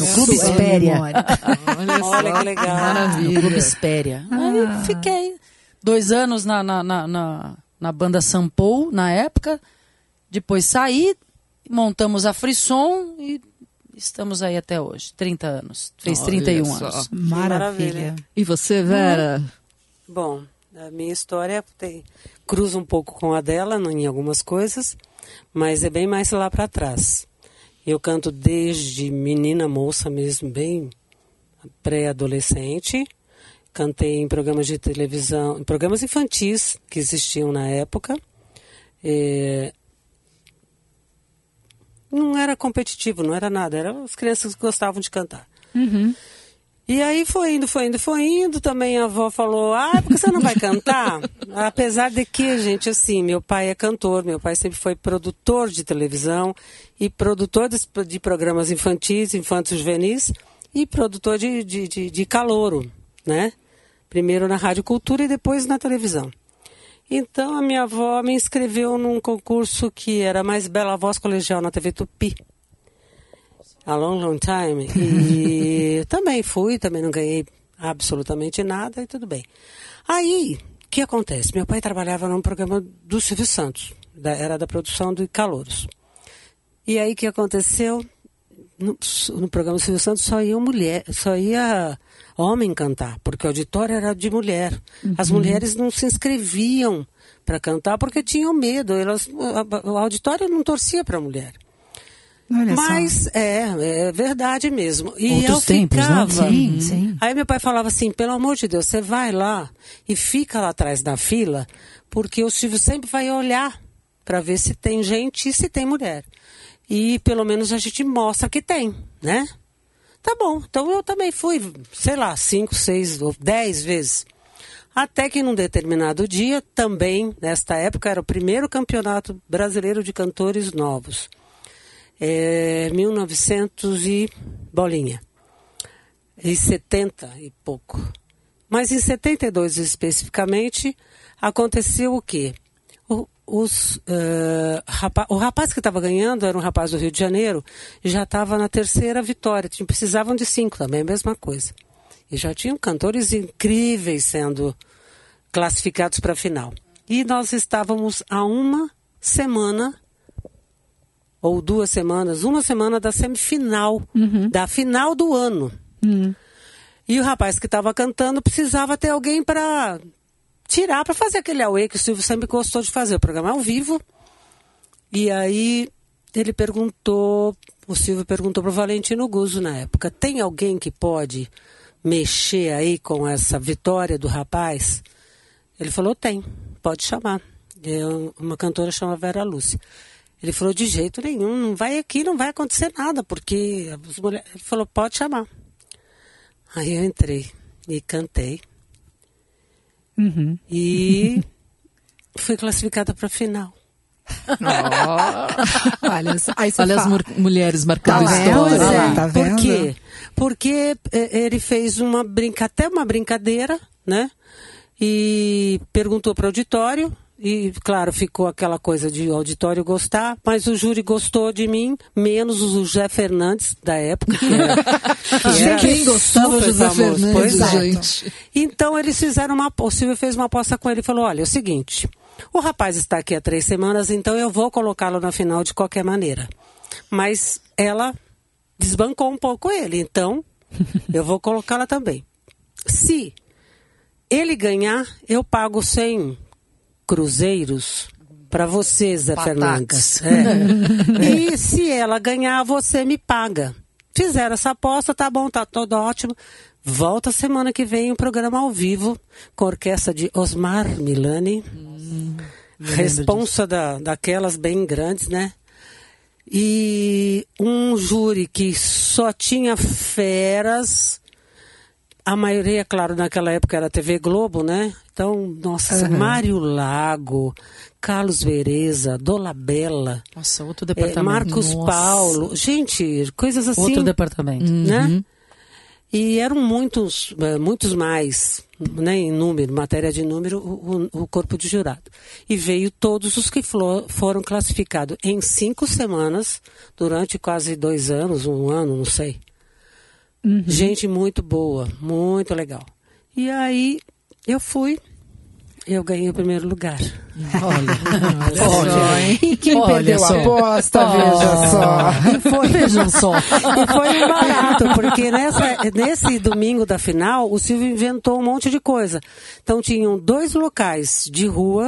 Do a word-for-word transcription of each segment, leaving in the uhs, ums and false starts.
no Clube Espéria. Olha, Olha que legal. Maravilha. No Clube Espéria. Ah. Aí eu fiquei dois anos na, na, na, na, na banda Sampo, na época. Depois saí, montamos a Frisson e estamos aí até hoje. trinta anos. Fez Olha trinta e um só. anos. Maravilha. E você, Vera? Bom, a minha história tem, cruza um pouco com a dela em algumas coisas, mas é bem mais lá para trás. Eu canto desde menina moça mesmo, bem pré-adolescente. Cantei em programas de televisão, em programas infantis que existiam na época. É... Não era competitivo, não era nada, eram as crianças que gostavam de cantar. Uhum. E aí foi indo, foi indo, foi indo. Também a avó falou, ah, por que você não vai cantar? Apesar de que, gente, assim, meu pai é cantor, meu pai sempre foi produtor de televisão e produtor de, de programas infantis, infantos juvenis e produtor de, de, de, de calouro, né? Primeiro na Rádio Cultura e depois na televisão. Então a minha avó me inscreveu num concurso que era Mais Bela Voz Colegial na T V Tupi. A long, long time. E também fui, também não ganhei absolutamente nada e tudo bem. Aí, o que acontece? Meu pai trabalhava num programa do Silvio Santos, da, era da produção de Calouros. E aí, o que aconteceu? No, no programa do Silvio Santos só ia mulher, só ia homem cantar, porque o auditório era de mulher. Uhum. As mulheres não se inscreviam para cantar porque tinham medo. Elas, o auditório não torcia para a mulher. Olha Mas só. é, é verdade mesmo. E Outros eu tempos, ficava. né? Sim, sim. Aí meu pai falava assim, pelo amor de Deus, você vai lá e fica lá atrás da fila, porque o Silvio sempre vai olhar para ver se tem gente e se tem mulher. E pelo menos a gente mostra que tem, né? Tá bom, então eu também fui, sei lá, cinco, seis ou dez vezes. Até que num determinado dia, também, nesta época, era o primeiro campeonato brasileiro de cantores novos. É, mil e novecentos e bolinha, em setenta e pouco. Mas em setenta e dois especificamente, aconteceu o quê? O, os, uh, rapaz, o rapaz que estava ganhando era um rapaz do Rio de Janeiro e já estava na terceira vitória. Precisavam de cinco também, a mesma coisa. E já tinham cantores incríveis sendo classificados para a final. E nós estávamos há uma semana ou duas semanas, uma semana da semifinal, uhum. da final do ano. Uhum. E o rapaz que estava cantando precisava ter alguém para tirar, para fazer aquele auê que o Silvio sempre gostou de fazer, o programa ao vivo. E aí ele perguntou, o Silvio perguntou para o Valentino Guzzo na época, tem alguém que pode mexer aí com essa vitória do rapaz? Ele falou, tem, pode chamar. É uma cantora chama Vera Lúcia. Ele falou, de jeito nenhum, não vai aqui, não vai acontecer nada, porque as mulheres... Ele falou, pode chamar. Aí eu entrei e cantei. Uhum. E fui classificada para a final. Oh. Olha, aí você Olha fala. as mulheres marcando Tá história. vendo? É, Tá por vendo? quê? Porque eh, ele fez uma brinca, até uma brincadeira, né? E perguntou para o auditório. E, claro, ficou aquela coisa de o auditório gostar, mas o júri gostou de mim, menos o José Fernandes, da época, que era, que era Quem gostava super José famoso. Fernandes, Pois é. gente? Então, eles fizeram uma... O Silvio fez uma aposta com ele e falou, olha, é o seguinte, o rapaz está aqui há três semanas, então eu vou colocá-lo na final de qualquer maneira. Mas ela desbancou um pouco ele, então eu vou colocá-la também. Se ele ganhar, eu pago cem cruzeiros para você, Zé Fernandes. É. E se ela ganhar, você me paga. Fizeram essa aposta, tá bom, tá tudo ótimo. Volta semana que vem um programa ao vivo com a orquestra de Osmar Milani. Hum, responsa da, daquelas bem grandes, né? E um júri que só tinha feras. A maioria, claro, naquela época era T V Globo, né? Então, nossa, uhum. Mário Lago, Carlos Vereza, Dolabella. Nossa, outro departamento. É, Marcos nossa. Paulo. Gente, coisas assim. Outro departamento. Né? Uhum. E eram muitos, muitos mais, né, em número, matéria de número, o, o corpo de jurado. E veio todos os que for, foram classificados em cinco semanas, durante quase dois anos, um ano, não sei. Uhum. Gente muito boa, muito legal. E aí eu fui, eu ganhei o primeiro lugar. Olha, olha. E quem Olha perdeu só. a aposta, Oh. veja só. E foi, Vejam só. e foi um barato, porque nessa, nesse domingo da final, o Silvio inventou um monte de coisa. Então tinham dois locais de rua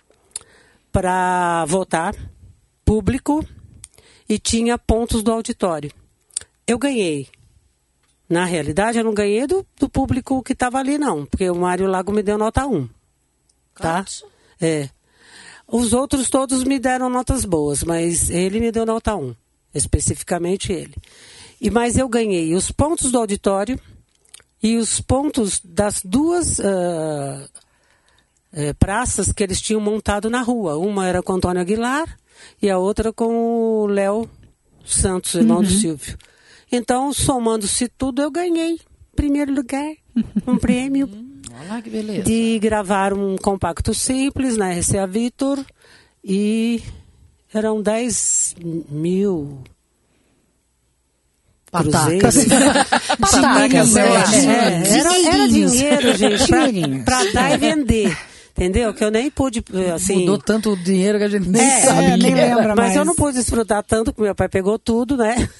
para votar, público, e tinha pontos do auditório. Eu ganhei. Na realidade, eu não ganhei do, do público que estava ali, não, porque o Mário Lago me deu nota um. Tá? É. Os outros todos me deram notas boas, mas ele me deu nota um, especificamente ele. E, mas eu ganhei os pontos do auditório e os pontos das duas uh, uh, praças que eles tinham montado na rua. Uma era com o Antônio Aguilar e a outra com o Léo Santos, irmão uhum. do Silvio. Então, somando-se tudo, eu ganhei primeiro lugar, um prêmio. Olha que beleza. De gravar um compacto simples na R C A Victor e eram dez mil Patacas. cruzeiros. Patacas, é, é. É, era, era dinheiro, gente, para dar e vender. Entendeu? Que eu nem pude, assim... Mudou tanto o dinheiro que a gente nem é, sabe. É, nem lembra mas mais. eu não pude desfrutar tanto, porque meu pai pegou tudo, né?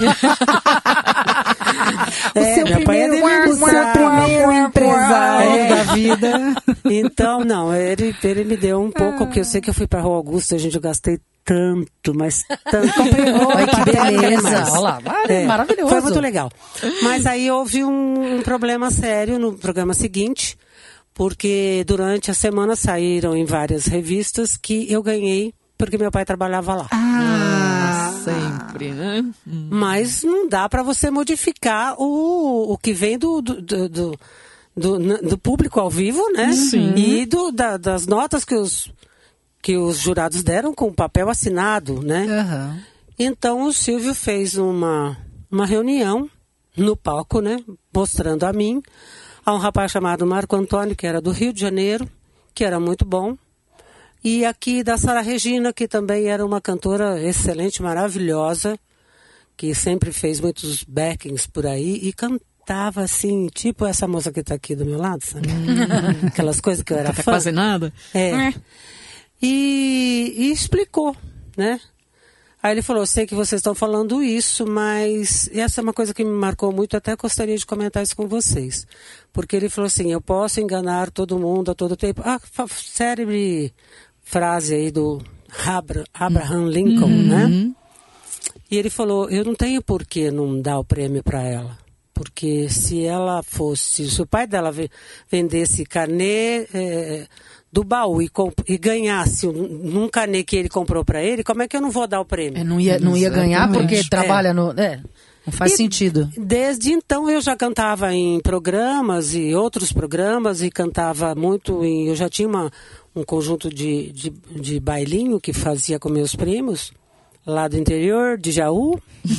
O é, seu meu pai é primeiro, o seu primeiro empresário é. da vida. Então, não, ele, ele me deu um pouco, porque eu sei que eu fui para a Rua Augusta, gente, eu gastei tanto, mas tanto. Comprei roupa, Ai, que beleza. mais. Olha lá, É, maravilhoso. foi muito legal. Mas aí houve um, um problema sério no programa seguinte, porque durante a semana saíram em várias revistas que eu ganhei porque meu pai trabalhava lá. Ah, sempre, né? Hum. Mas não dá para você modificar o, o que vem do, do, do, do, do, do público ao vivo, né? Sim. E do, da, das notas que os, que os jurados deram com o papel assinado, né? Uhum. Então o Silvio fez uma, uma reunião no palco, né? Mostrando a mim, a um rapaz chamado Marco Antônio, que era do Rio de Janeiro, que era muito bom. E aqui da Sara Regina, que também era uma cantora excelente, maravilhosa, que sempre fez muitos backings por aí e cantava assim, tipo essa moça que está aqui do meu lado, sabe? Hum. Aquelas coisas que eu era Tá fã. quase nada. É. é. E, e explicou, né? Aí ele falou, sei que vocês estão falando isso, mas essa é uma coisa que me marcou muito, até gostaria de comentar isso com vocês. Porque ele falou assim, eu posso enganar todo mundo a todo tempo. Ah, célebre frase aí do Abra, Abraham Lincoln, uhum. né? E ele falou, eu não tenho por que não dar o prêmio para ela. Porque se ela fosse, se o pai dela vendesse carnê é, do baú e, e ganhasse num carnê que ele comprou para ele, como é que eu não vou dar o prêmio? É, não, ia, não ia ganhar porque trabalha é. no... É, não faz e sentido. Desde então eu já cantava em programas e outros programas e cantava muito em... Eu já tinha uma, um conjunto de, de, de bailinho que fazia com meus primos, lá do interior, de Jaú.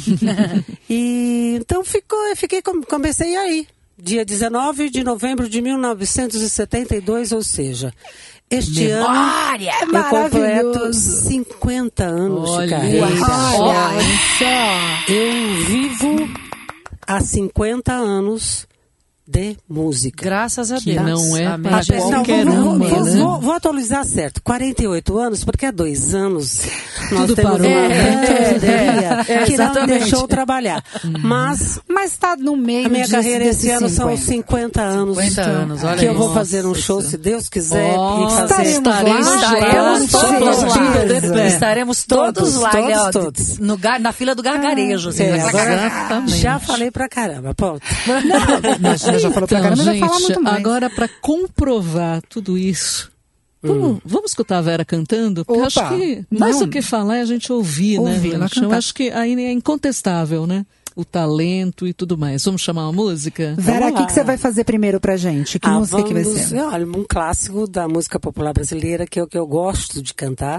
E então ficou, eu fiquei, comecei aí, dia dezenove de novembro de mil novecentos e setenta e dois, ou seja, este Memória! ano eu completo cinquenta anos Olha, de carreira. Olha só! Eu vivo há cinquenta anos de música. Graças a Que Deus. não é Amém. para Até, não, qualquer vou, vou, uma, vou, né? vou, vou atualizar certo. quarenta e oito anos, porque há dois anos nós Tudo temos parou. uma É, pandemia é, é, que não exatamente. deixou trabalhar. Mas Mas está no meio a minha disso, carreira esse ano são cinquenta. cinquenta anos. cinquenta anos, olha que eu aí. vou fazer um Nossa, show, isso. se Deus quiser. Oh, e fazer... estaremos lá, Estaremos com todos lá. certeza. Estaremos todos, Todos, lá, todos, né, ó, todos. No, gar- na fila do gargarejo. Assim, É, vai agora Exatamente. já falei pra caramba, pronto. Imagina, já falou pra Então, caramba, vai gente, falar muito mais. agora para comprovar tudo isso, vamos, vamos escutar a Vera cantando? Porque eu Opa, acho que mais não. do que falar é a gente ouvir, Ouvir, né, ela gente? Eu cantar. acho que aí é incontestável, né? O talento e tudo mais. Vamos chamar uma música? Vera, Vamos o que, lá. que você vai fazer primeiro pra gente? Que Ah, música que vai vamos- ser? Olha, um clássico da música popular brasileira, que é o que eu gosto de cantar.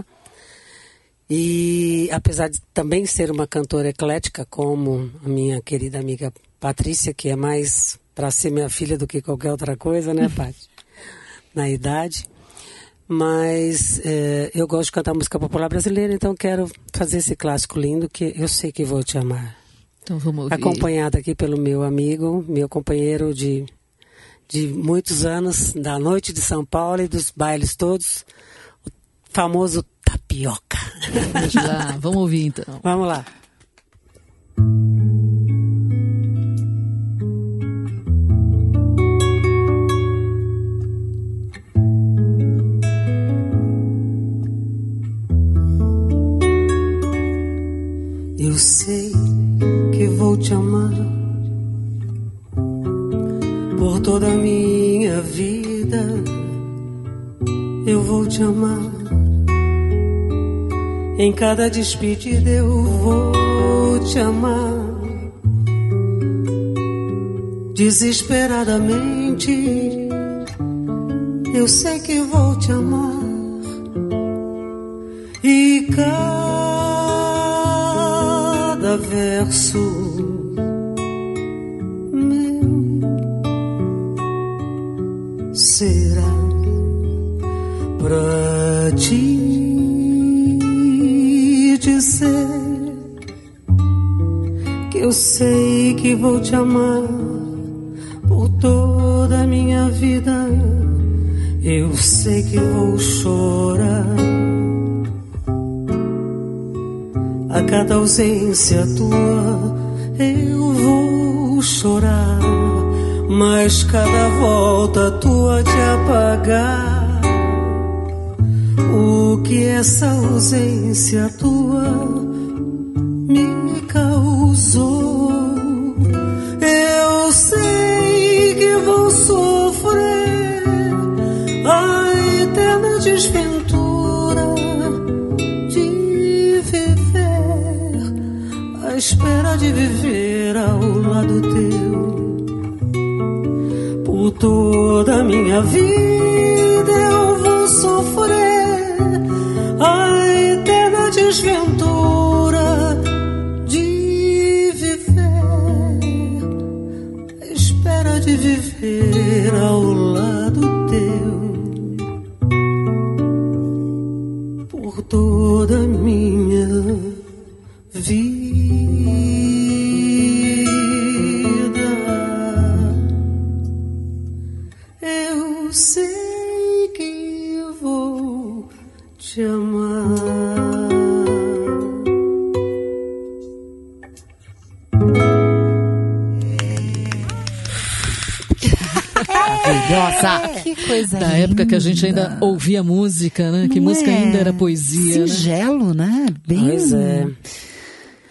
E apesar de também ser uma cantora eclética, como a minha querida amiga Patrícia, que é mais para ser minha filha do que qualquer outra coisa, né, Paty? Na idade. Mas eh, eu gosto de cantar música popular brasileira, então quero fazer esse clássico lindo que eu sei que vou te amar. Então vamos ouvir. Acompanhada aqui pelo meu amigo, meu companheiro de, de muitos anos, da noite de São Paulo e dos bailes todos, o famoso Tapioca. Vamos lá, vamos ouvir então. Vamos lá. Eu sei que vou te amar por toda a minha vida. Eu vou te amar. Em cada despedida eu vou te amar. Desesperadamente eu sei que vou te amar. E cada verso meu será pra te dizer que eu sei que vou te amar por toda a minha vida. Eu sei que vou chorar a cada ausência tua. Eu vou chorar, mas cada volta tua de apagar o que essa ausência tua me causou. Eu sei que vou sofrer a eterna desventura de viver, à espera de viver ao lado teu. Por toda a minha vida eu vou sofrer a eterna desventura de viver, à espera de viver ao lado teu. Por toda a minha vida eu sei que vou te amar. Maravilhosa! Que coisa Da linda. época que a gente ainda ouvia música, né? Que Não música é? ainda era poesia, né? Singelo, né? Bem... Pois é.